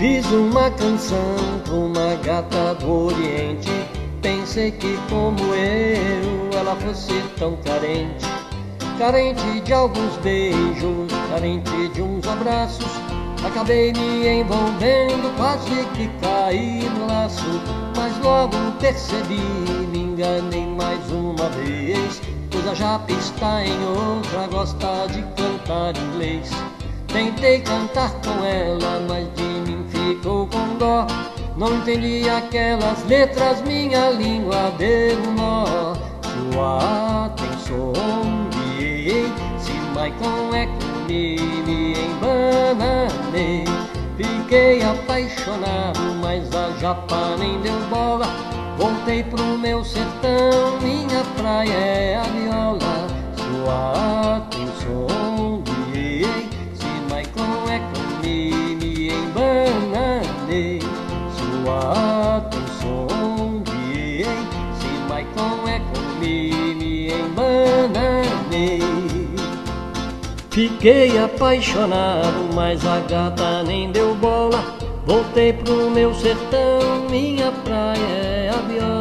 Fiz uma canção pra uma gata do Oriente. Pensei que como eu ela fosse tão carente, carente de alguns beijos, carente de uns abraços. Acabei me envolvendo, quase que caí no laço. Mas logo percebi, me enganei mais uma vez, pois a japa está em outra, gosta de cantar inglês. Tentei cantar com ela, mas de mim ficou com dó. Não entendi aquelas letras, minha língua deu um nó. Sua atenção, se Maicon é comigo, me embananei. Fiquei apaixonado, mas a japa nem deu bola. Voltei pro meu sertão, minha praia é a viola. Sua atenção, se Maicon é comigo, me embananei. Sua atenção, se Maicon é comigo, me embananei. Fiquei apaixonado, mas a gata nem deu bola. Voltei pro meu sertão, minha praia é a viola.